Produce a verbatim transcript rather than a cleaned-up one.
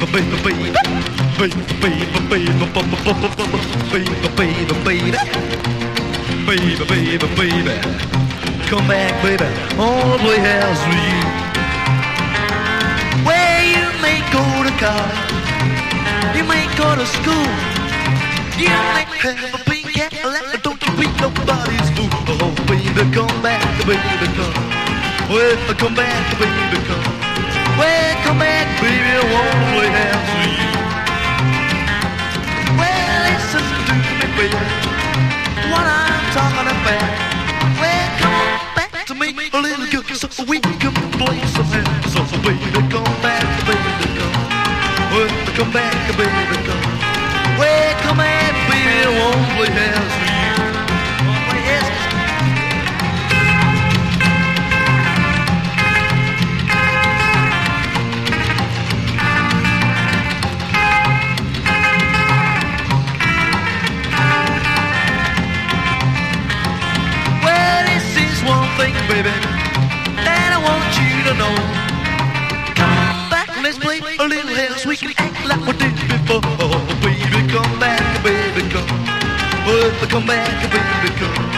baby, baby, baby, baby, baby, baby, baby, baby, baby, baby, come back, baby, all the way house with you. Where you may go to college, you may go to school, you may have a pink Cadillac, but don't you be nobody's fool. Oh, baby, come back, baby, come. Well, come back, baby, come. Well, come back, baby, I wanna have to you. Well, listen to me, baby, what I'm talking about. Well, come back to me, a little girl, so we can play some hands. So, baby, come back, baby, come. Well, come back, baby, come. Well, come back, baby, I wanna have to you. Oh, yes. Baby, and I want you to know. Come back, let's play a little house. We can act like we did before. Oh, baby, come back, baby, come. Oh, come back, baby, come.